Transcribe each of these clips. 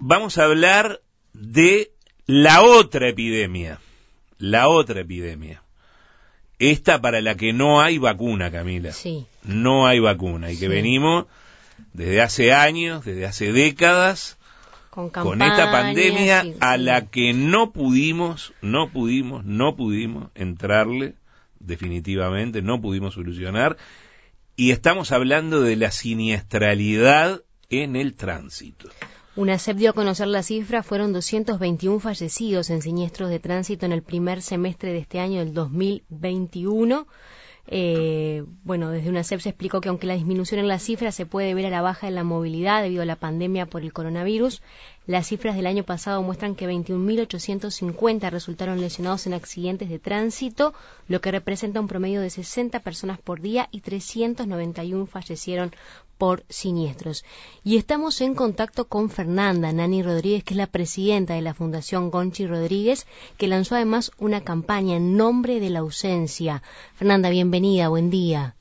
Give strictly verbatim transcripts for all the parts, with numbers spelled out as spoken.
vamos a hablar de la otra epidemia, la otra epidemia. Esta para la que no hay vacuna, Camila. Sí. No hay vacuna y que Sí. venimos desde hace años, desde hace décadas, con, con esta pandemia y, a sí. la que no pudimos, no pudimos, no pudimos entrarle definitivamente, no pudimos solucionar. Y estamos hablando de la siniestralidad en el tránsito. UNACEP dio a conocer la cifra, fueron doscientos veintiún fallecidos en siniestros de tránsito en el primer semestre de este año, del dos mil veintiuno. Eh, bueno, desde UNACEP se explicó que aunque la disminución en la cifra se puede ver a la baja en la movilidad debido a la pandemia por el coronavirus, las cifras del año pasado muestran que veintiún mil ochocientos cincuenta resultaron lesionados en accidentes de tránsito, lo que representa un promedio de sesenta personas por día y trescientos noventa y uno fallecieron por siniestros. Y estamos en contacto con Fernanda Nani Rodríguez, que es la presidenta de la Fundación Gonchi Rodríguez, que lanzó además una campaña en nombre de la ausencia. Fernanda, bienvenida, buen día.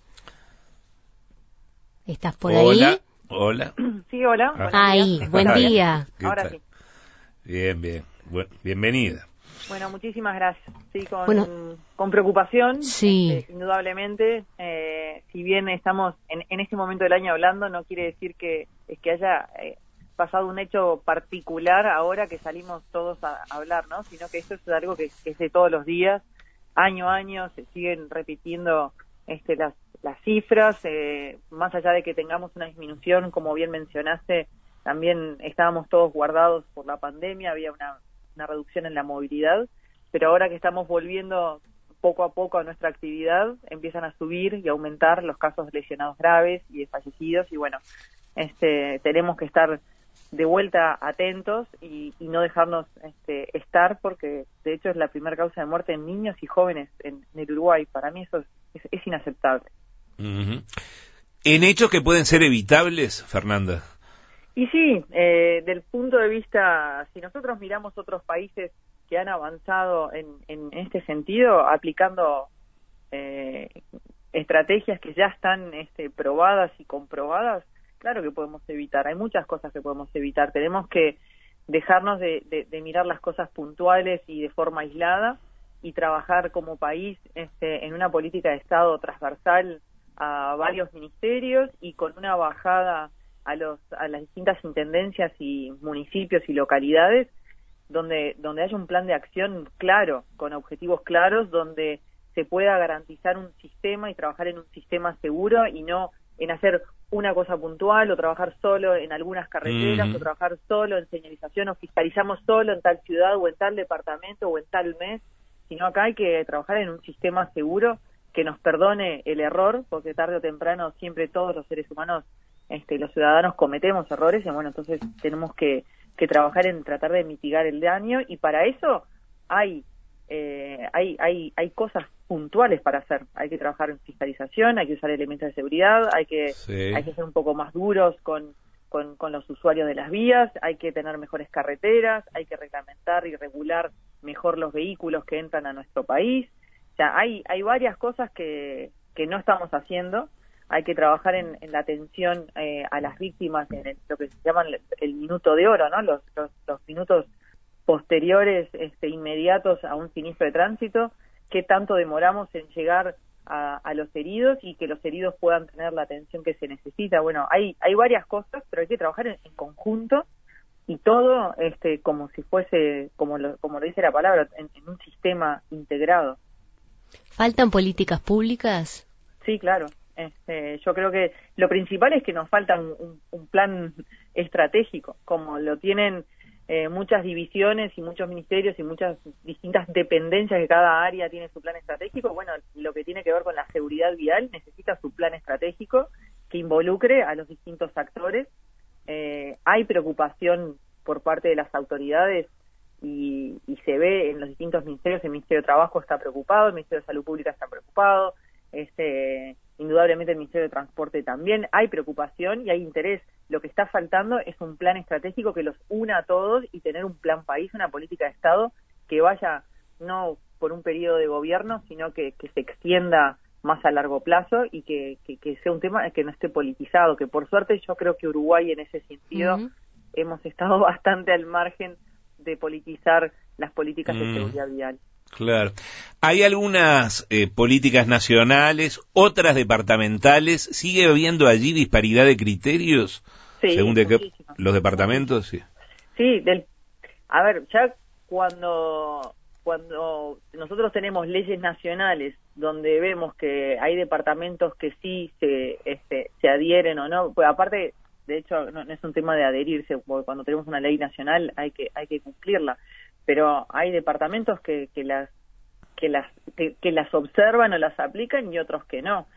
¿Estás por hola, ahí? Hola. Sí, hola. Ah. Ahí, buen día. Ahora tal? sí. Bien, bien. Bueno, bienvenida. Bueno, muchísimas gracias. Sí, con, Bueno. con preocupación, Sí. este, indudablemente. Eh, si bien estamos en, en este momento del año hablando, no quiere decir que es que haya eh, pasado un hecho particular ahora que salimos todos a, a hablar, ¿no? Sino que esto es algo que, que es de todos los días, año a año, se siguen repitiendo este, las, las cifras, eh, más allá de que tengamos una disminución, como bien mencionaste, también estábamos todos guardados por la pandemia, había una, una reducción en la movilidad, pero ahora que estamos volviendo poco a poco a nuestra actividad, empiezan a subir y aumentar los casos de lesionados graves y de fallecidos, y bueno, este, tenemos que estar de vuelta atentos y, y no dejarnos este, estar, porque de hecho es la primera causa de muerte en niños y jóvenes en, en el Uruguay. Para mí eso es, es, es inaceptable. Uh-huh. ¿En hechos que pueden ser evitables, Fernanda? Y sí, eh, del punto de vista, si nosotros miramos otros países que han avanzado en, en este sentido, aplicando eh, estrategias que ya están este, probadas y comprobadas, claro que podemos evitar. Hay muchas cosas que podemos evitar. Tenemos que dejarnos de, de, de mirar las cosas puntuales y de forma aislada y trabajar como país este, en una política de Estado transversal a varios ministerios y con una bajada a los a las distintas intendencias y municipios y localidades donde donde haya un plan de acción claro, con objetivos claros, donde se pueda garantizar un sistema y trabajar en un sistema seguro y no en hacer una cosa puntual o trabajar solo en algunas carreteras Mm. o trabajar solo en señalización o fiscalizamos solo en tal ciudad o en tal departamento o en tal mes, sino acá hay que trabajar en un sistema seguro que nos perdone el error, porque tarde o temprano siempre todos los seres humanos, este, los ciudadanos cometemos errores, y bueno, entonces tenemos que, que trabajar en tratar de mitigar el daño, y para eso hay, eh, hay, hay, hay cosas puntuales para hacer. Hay que trabajar en fiscalización, hay que usar elementos de seguridad, hay que, Sí. hay que ser un poco más duros con, con, con los usuarios de las vías, hay que tener mejores carreteras, hay que reglamentar y regular mejor los vehículos que entran a nuestro país. O sea, hay, hay varias cosas que, que no estamos haciendo. Hay que trabajar en, en la atención eh, a las víctimas, en el- lo que se llama el, el minuto de oro, ¿no? Los, los, los minutos posteriores, este, inmediatos a un siniestro de tránsito. Qué tanto demoramos en llegar a, a los heridos y que los heridos puedan tener la atención que se necesita. Bueno, hay, hay varias cosas, pero hay que trabajar en, en conjunto y todo este, como si fuese, como lo, como lo dice la palabra, en, en un sistema integrado. ¿Faltan políticas públicas? Sí, claro. Este, yo creo que lo principal es que nos falta un, un, un plan estratégico, como lo tienen eh, muchas divisiones y muchos ministerios y muchas distintas dependencias, que cada área tiene su plan estratégico. Bueno, lo que tiene que ver con la seguridad vial necesita su plan estratégico que involucre a los distintos actores. Eh, hay preocupación por parte de las autoridades y, y se ve en los distintos ministerios. El Ministerio de Trabajo está preocupado, el Ministerio de Salud Pública está preocupado, este, indudablemente el Ministerio de Transporte también. Hay preocupación y hay interés. Lo que está faltando es un plan estratégico que los una a todos y tener un plan país, una política de Estado que vaya no por un periodo de gobierno, sino que, que se extienda más a largo plazo y que, que, que sea un tema que no esté politizado, que por suerte yo creo que Uruguay en ese sentido Uh-huh. hemos estado bastante al margen de politizar las políticas mm. de seguridad vial. Claro. ¿Hay algunas eh, políticas nacionales, otras departamentales? ¿Sigue habiendo allí disparidad de criterios? Sí, según de qué, los departamentos, sí. Sí, del, a ver, ya cuando cuando nosotros tenemos leyes nacionales donde vemos que hay departamentos que sí se este, se adhieren o no, pues aparte, de hecho, no, no es un tema de adherirse, porque cuando tenemos una ley nacional hay que hay que cumplirla, pero hay departamentos que, que las que las que, que las observan o las aplican y otros que no.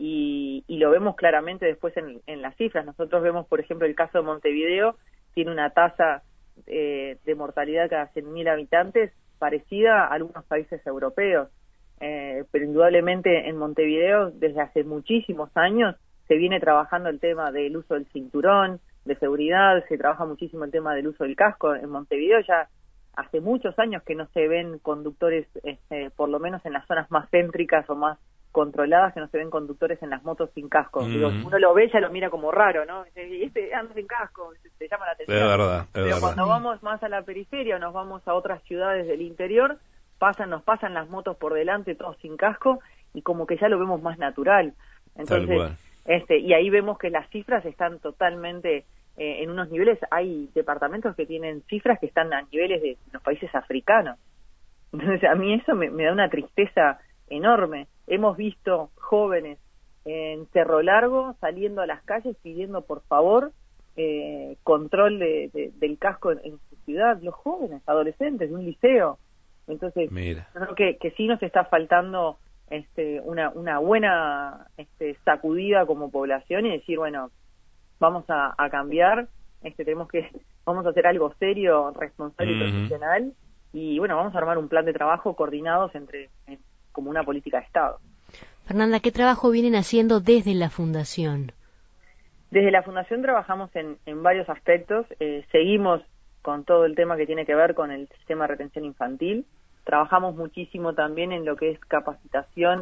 Y, y lo vemos claramente después en, en las cifras. Nosotros vemos, por ejemplo, el caso de Montevideo, tiene una tasa eh, de mortalidad cada cien mil habitantes parecida a algunos países europeos, eh, pero indudablemente en Montevideo desde hace muchísimos años se viene trabajando el tema del uso del cinturón, de seguridad, se trabaja muchísimo el tema del uso del casco. En Montevideo ya hace muchos años que no se ven conductores, este, por lo menos en las zonas más céntricas o más controladas, que no se ven conductores en las motos sin casco. Mm. Digo, uno lo ve, ya lo mira como raro, ¿no? Y este anda sin casco, te llama la atención. Es verdad, es Pero verdad. Cuando vamos más a la periferia o nos vamos a otras ciudades del interior, pasan, nos pasan las motos por delante, todos sin casco, y como que ya lo vemos más natural. Entonces, este, y ahí vemos que las cifras están totalmente eh, en unos niveles, hay departamentos que tienen cifras que están a niveles de los países africanos. Entonces, a mí eso me, me da una tristeza enorme. Hemos visto jóvenes en Cerro Largo saliendo a las calles pidiendo por favor eh, control de, de, del casco en, en su ciudad, los jóvenes, adolescentes de un liceo. Entonces, Mira. creo que, que sí nos está faltando este, una, una buena este, sacudida como población y decir, bueno, vamos a, a cambiar, este, tenemos que, vamos a hacer algo serio, responsable mm-hmm. y profesional, y bueno, vamos a armar un plan de trabajo coordinados entre en, como una política de Estado. Fernanda, ¿qué trabajo vienen haciendo desde la Fundación? Desde la Fundación trabajamos en, en varios aspectos. Eh, seguimos con todo el tema que tiene que ver con el sistema de retención infantil. Trabajamos muchísimo también en lo que es capacitación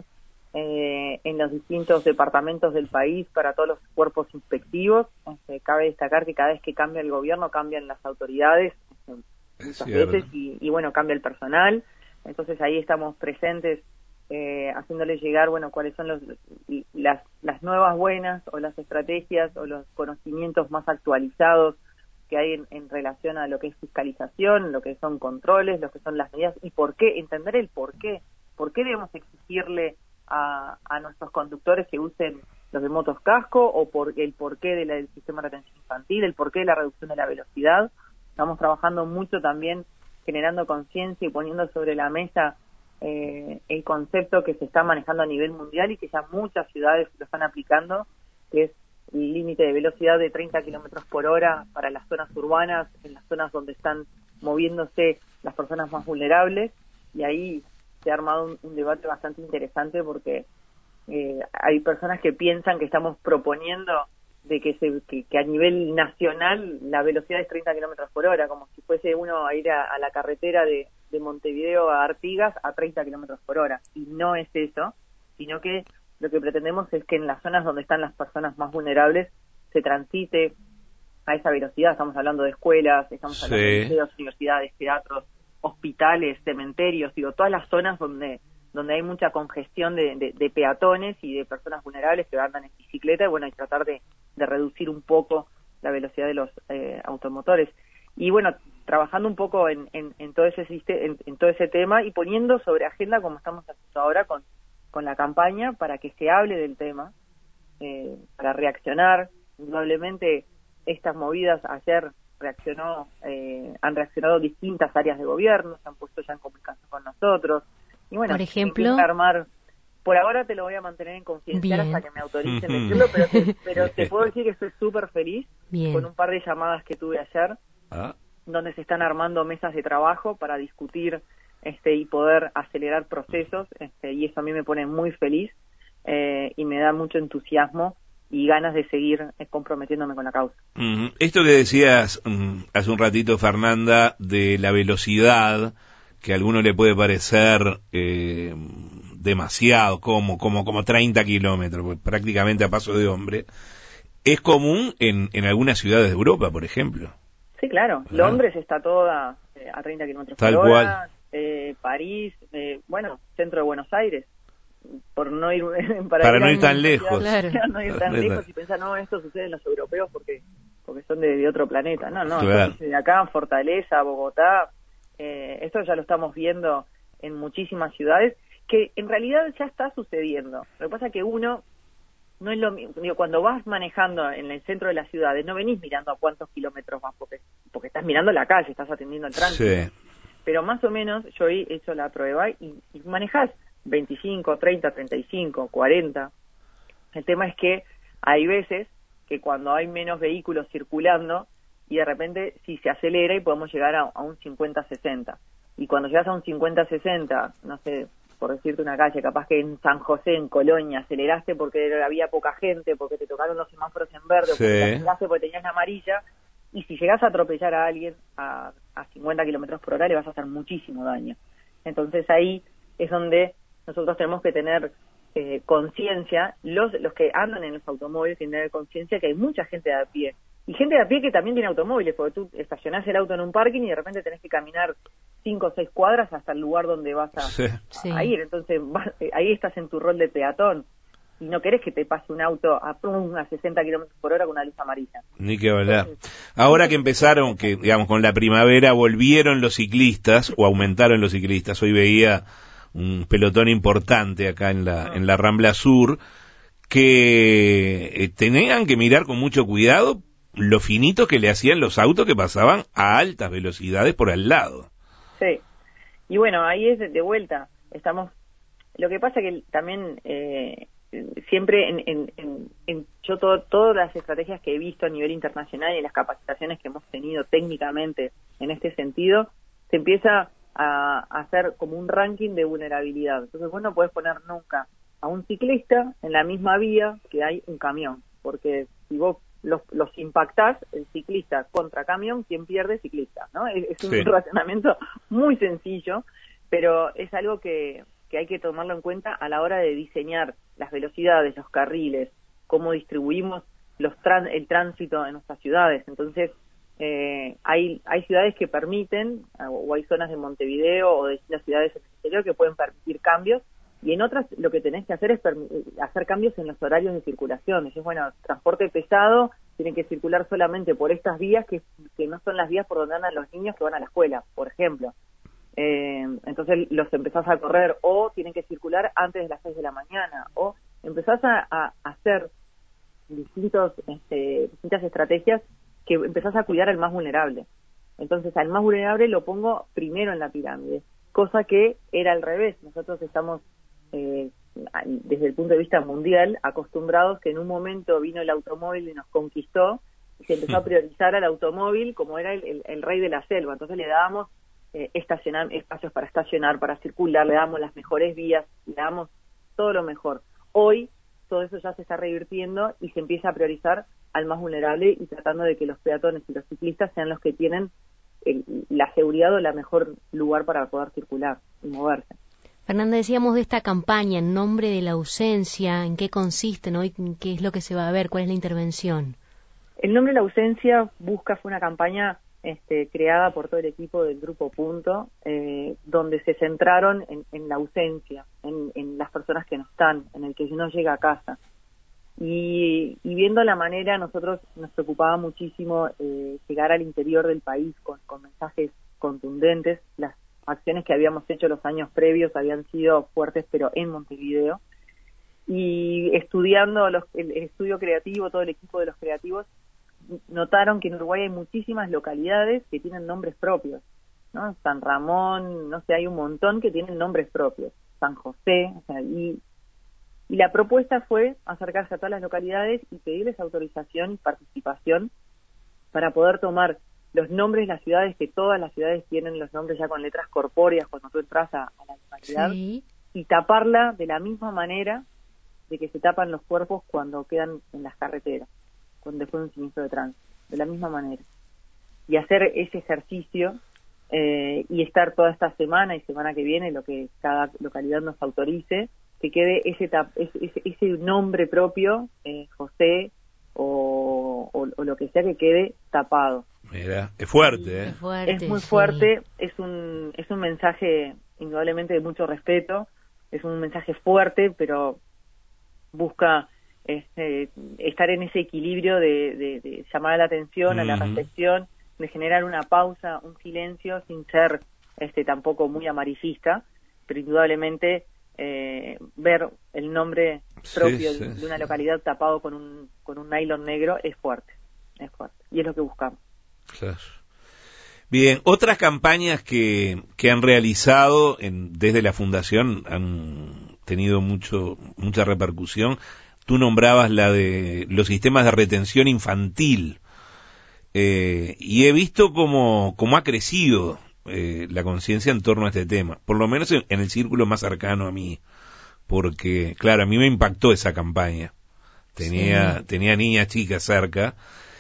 eh, en los distintos departamentos del país para todos los cuerpos inspectivos. Este, cabe destacar que cada vez que cambia el gobierno cambian las autoridades este, muchas veces y, y bueno, cambia el personal. Entonces ahí estamos presentes eh, haciéndole llegar, bueno, cuáles son los, las, las nuevas buenas o las estrategias o los conocimientos más actualizados que hay en, en relación a lo que es fiscalización, lo que son controles, lo que son las medidas y por qué, entender el por qué, por qué debemos exigirle a, a nuestros conductores que usen los de motos casco o por el porqué de la, del sistema de retención infantil, el porqué de la reducción de la velocidad. Estamos trabajando mucho también generando conciencia y poniendo sobre la mesa eh, el concepto que se está manejando a nivel mundial y que ya muchas ciudades lo están aplicando, que es el límite de velocidad de treinta kilómetros por hora para las zonas urbanas, en las zonas donde están moviéndose las personas más vulnerables, y ahí se ha armado un, un debate bastante interesante porque eh, hay personas que piensan que estamos proponiendo de que, se, que, que a nivel nacional la velocidad es treinta kilómetros por hora, como si fuese uno a ir a, a la carretera de, de Montevideo a Artigas a treinta kilómetros por hora, y no es eso, sino que lo que pretendemos es que en las zonas donde están las personas más vulnerables se transite a esa velocidad. Estamos hablando de escuelas, estamos hablando sí. de museos, universidades, teatros, hospitales, cementerios, digo, todas las zonas donde donde hay mucha congestión de, de, de peatones y de personas vulnerables que andan en bicicleta, y bueno, y tratar de, de reducir un poco la velocidad de los eh, automotores. Y bueno, trabajando un poco en, en, en todo ese en, en todo ese tema y poniendo sobre agenda, como estamos haciendo ahora con, con la campaña, para que se hable del tema, eh, para reaccionar. Indudablemente estas movidas ayer reaccionó, eh, han reaccionado distintas áreas de gobierno, se han puesto ya en comunicación con nosotros. Y bueno, por ejemplo, armar, por ahora te lo voy a mantener en confidencial hasta que me autoricen decirlo, pero te, pero te puedo decir que estoy súper feliz Bien. con un par de llamadas que tuve ayer, ah. donde se están armando mesas de trabajo para discutir este y poder acelerar procesos, este, y eso a mí me pone muy feliz eh, y me da mucho entusiasmo y ganas de seguir eh, comprometiéndome con la causa. Mm, esto que decías mm, hace un ratito, Fernanda, de la velocidad, que a alguno le puede parecer eh, demasiado, como, como, como treinta kilómetros, pues prácticamente a paso de hombre, es común en, en algunas ciudades de Europa, por ejemplo. Sí, claro. Ah. Londres está toda eh, a treinta kilómetros por Tal hora. cual. Eh, París, eh, bueno, centro de Buenos Aires. Por no ir para, Para ir no a ir tan una lejos. ciudad, Claro. no ir tan No ir lejos tan- y pensar, no, esto sucede en los europeos porque porque son de, de otro planeta. No, no, Claro. esto sucede acá, en Fortaleza, Bogotá. Eh, esto ya lo estamos viendo en muchísimas ciudades, que en realidad ya está sucediendo. Lo que pasa es que uno, no es lo mismo, digo, cuando vas manejando en el centro de las ciudades, no venís mirando a cuántos kilómetros vas, porque, porque estás mirando la calle, estás atendiendo el tránsito. Sí. Pero más o menos yo he hecho la prueba y, y manejás veinticinco, treinta, treinta y cinco, cuarenta. El tema es que hay veces que cuando hay menos vehículos circulando y de repente si se acelera y podemos llegar a, a un cincuenta, sesenta. Y cuando llegas a un cincuenta, sesenta, no sé, por decirte una calle, capaz que en San José, en Colonia, aceleraste porque había poca gente, porque te tocaron los semáforos en verde, Sí. o porque te aceleraste porque tenías la amarilla, y si llegas a atropellar a alguien a, a cincuenta kilómetros por hora le vas a hacer muchísimo daño. Entonces ahí es donde nosotros tenemos que tener eh, conciencia, los los que andan en los automóviles tienen que tener conciencia que hay mucha gente de a pie, y gente de a pie que también tiene automóviles, porque tú estacionás el auto en un parking y de repente tenés que caminar cinco o seis cuadras hasta el lugar donde vas a, Sí. Sí. a ir, entonces vas, eh, ahí estás en tu rol de peatón, y no querés que te pase un auto a, pum, a sesenta kilómetros por hora con una luz amarilla. Ni que hablar. Ahora que empezaron, que digamos con la primavera volvieron los ciclistas o aumentaron los ciclistas. Hoy veía un pelotón importante acá en la en la Rambla Sur que eh, tenían que mirar con mucho cuidado lo finito que le hacían los autos que pasaban a altas velocidades por al lado. Sí. Y bueno, ahí es de, de vuelta. Estamos. Lo que pasa que también eh, siempre en, en, en, en yo todo, todas las estrategias que he visto a nivel internacional y las capacitaciones que hemos tenido técnicamente en este sentido, se empieza a, a hacer como un ranking de vulnerabilidad. Entonces vos no podés poner nunca a un ciclista en la misma vía que hay un camión, porque si vos los, los impactás, el ciclista contra camión, quien pierde, ciclista, ¿no? Es, es un Sí. razonamiento muy sencillo, pero es algo que, que hay que tomarlo en cuenta a la hora de diseñar las velocidades, los carriles, cómo distribuimos los tran- el tránsito en nuestras ciudades. Entonces, eh, hay hay ciudades que permiten, o hay zonas de Montevideo o de distintas ciudades en el exterior que pueden permitir cambios, y en otras lo que tenés que hacer es hacer cambios en los horarios de circulación. Es bueno, transporte pesado tiene que circular solamente por estas vías que, que no son las vías por donde andan los niños que van a la escuela, por ejemplo. Eh, entonces los empezás a correr, o tienen que circular antes de las seis de la mañana, o empezás a, a hacer distintos, este, distintas estrategias que empezás a cuidar al más vulnerable. Entonces al más vulnerable lo pongo primero en la pirámide, cosa que era al revés. Nosotros estamos eh, desde el punto de vista mundial acostumbrados que en un momento vino el automóvil y nos conquistó y se empezó a priorizar al automóvil como era el, el, el rey de la selva. Entonces le dábamos eh, estacionar, espacios para estacionar, para circular, le damos las mejores vías, le damos todo lo mejor. Hoy todo eso ya se está revirtiendo y se empieza a priorizar al más vulnerable y tratando de que los peatones y los ciclistas sean los que tienen el, la seguridad o el mejor lugar para poder circular y moverse. Fernanda, decíamos de esta campaña en nombre de la ausencia, ¿en qué consiste, no? ¿Y qué es lo que se va a ver? ¿Cuál es la intervención? El nombre de la ausencia busca, fue una campaña este, creada por todo el equipo del Grupo Punto, eh, donde se centraron en, en la ausencia, en, en las personas que no están, en el que no llega a casa. Y, y viendo la manera, nosotros nos preocupaba muchísimo eh, llegar al interior del país con, con mensajes contundentes. Las acciones que habíamos hecho los años previos habían sido fuertes, pero en Montevideo. Y estudiando los, el, el estudio creativo, todo el equipo de los creativos, notaron que en Uruguay hay muchísimas localidades que tienen nombres propios, ¿no? San Ramón, no sé, hay un montón que tienen nombres propios. San José, o sea, y, y la propuesta fue acercarse a todas las localidades y pedirles autorización y participación para poder tomar los nombres de las ciudades, que todas las ciudades tienen los nombres ya con letras corpóreas cuando tú entras a, a la localidad, Sí. y taparla de la misma manera de que se tapan los cuerpos cuando quedan en las carreteras, cuando fue un siniestro de tránsito, de la misma manera. Y hacer ese ejercicio eh, y estar toda esta semana y semana que viene, lo que cada localidad nos autorice, que quede ese tap, ese, ese, ese nombre propio, eh, José o, o, o lo que sea, que quede tapado. Mira, es fuerte, ¿eh? Es, fuerte, es muy sí. fuerte, es un, es un mensaje indudablemente de mucho respeto, es un mensaje fuerte, pero busca este, estar en ese equilibrio de, de, de llamar la atención, a la reflexión, de generar una pausa, un silencio, sin ser este tampoco muy amarillista, pero indudablemente eh, ver el nombre propio sí, sí, de, de una localidad tapado con un con un nylon negro es fuerte, es fuerte, y es lo que buscamos. Claro. Bien, otras campañas que, que han realizado en, desde la Fundación han tenido mucho mucha repercusión. Tú nombrabas la de los sistemas de retención infantil, eh, y he visto cómo, cómo ha crecido eh, la conciencia en torno a este tema, por lo menos en, en el círculo más cercano a mí, porque, claro, a mí me impactó esa campaña. Tenía, sí. tenía niñas chicas cerca.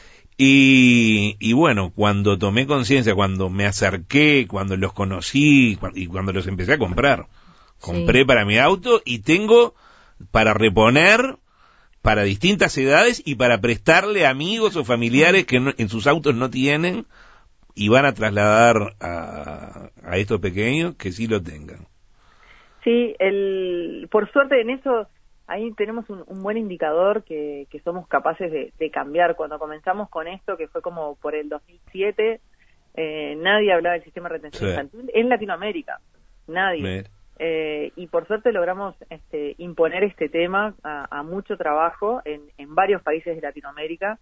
Y, y bueno, cuando tomé conciencia, cuando me acerqué, cuando los conocí cuando, y cuando los empecé a comprar, compré sí. para mi auto y tengo para reponer para distintas edades y para prestarle a amigos o familiares que no, en sus autos no tienen y van a trasladar a, a estos pequeños que sí lo tengan. Sí, el, por suerte en eso... Ahí tenemos un, un buen indicador que, que somos capaces de, de cambiar. Cuando comenzamos con esto, que fue como por el dos mil siete, eh, nadie hablaba del sistema de retención sí. infantil en Latinoamérica, nadie. Eh, y por suerte logramos este, imponer este tema a, a mucho trabajo en, en varios países de Latinoamérica.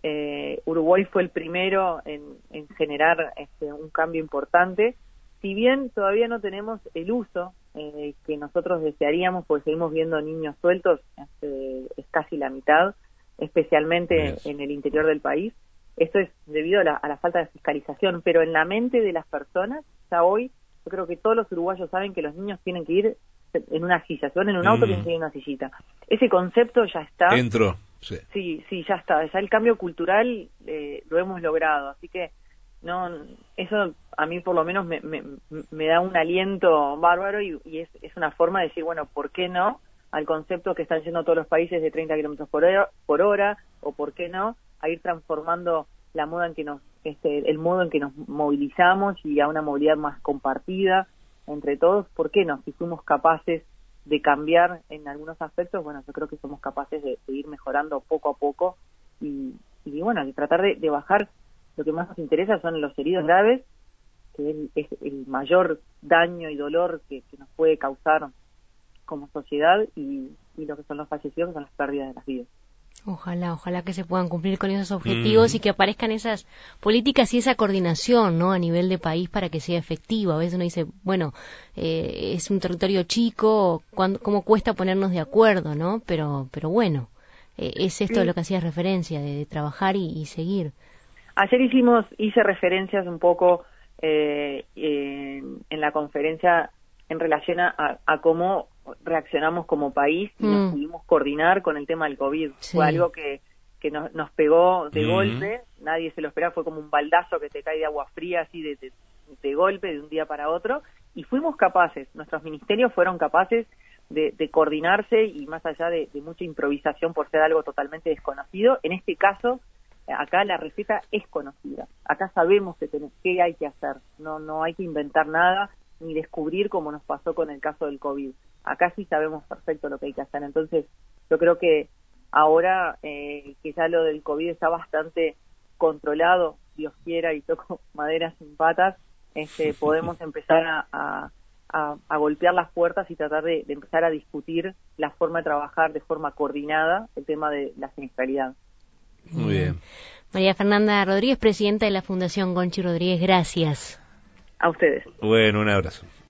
Eh, Uruguay fue el primero en, en generar este, un cambio importante. Si bien todavía no tenemos el uso eh, que nosotros desearíamos, porque seguimos viendo niños sueltos, este, es casi la mitad, especialmente yes. en el interior del país. Esto es debido a la, a la falta de fiscalización, pero en la mente de las personas, ya hoy, yo creo que todos los uruguayos saben que los niños tienen que ir en una silla, si van en un auto mm. tienen que ir en una sillita. Ese concepto ya está. Entró, sí. Sí, sí, ya está. Ya el cambio cultural eh, lo hemos logrado, así que no, eso a mí por lo menos me, me, me da un aliento bárbaro y, y es, es una forma de decir, bueno, ¿por qué no? Al concepto que están yendo todos los países de treinta kilómetros por hora, por hora, o ¿por qué no? A ir transformando la moda en que nos, este, el modo en que nos movilizamos y a una movilidad más compartida entre todos. ¿Por qué no? Si fuimos capaces de cambiar en algunos aspectos, bueno, yo creo que somos capaces de, de ir mejorando poco a poco y, y bueno, de tratar de, de bajar. Lo que más nos interesa son los heridos graves, que es el mayor daño y dolor que, que nos puede causar como sociedad, y, y lo que son los fallecidos, que son las pérdidas de las vidas. Ojalá, ojalá que se puedan cumplir con esos objetivos mm. y que aparezcan esas políticas y esa coordinación, ¿no? A nivel de país para que sea efectiva. A veces uno dice, bueno, eh, es un territorio chico, ¿cuándo, ¿cómo cuesta ponernos de acuerdo, no? Pero, pero bueno, eh, es esto sí. lo que hacías referencia, de, de trabajar y, y seguir. Ayer hicimos, hice referencias un poco eh, en, en la conferencia en relación a, a cómo reaccionamos como país y mm. nos pudimos coordinar con el tema del COVID. Sí. Fue algo que, que nos, nos pegó de mm. golpe, nadie se lo esperaba, fue como un baldazo que te cae de agua fría así de, de, de golpe, de un día para otro, y fuimos capaces, nuestros ministerios fueron capaces de, de coordinarse y más allá de, de mucha improvisación por ser algo totalmente desconocido, en este caso acá la receta es conocida, acá sabemos que tenemos, qué hay que hacer, no no hay que inventar nada ni descubrir como nos pasó con el caso del COVID, acá sí sabemos perfecto lo que hay que hacer. Entonces yo creo que ahora eh, que ya lo del COVID está bastante controlado, Dios quiera y toco madera sin patas, este, podemos empezar a, a, a, a golpear las puertas y tratar de, de empezar a discutir la forma de trabajar de forma coordinada el tema de la siniestralidad. Muy bien. María Fernanda Rodríguez, presidenta de la Fundación Gonchi Rodríguez, gracias. A ustedes. Bueno, un abrazo.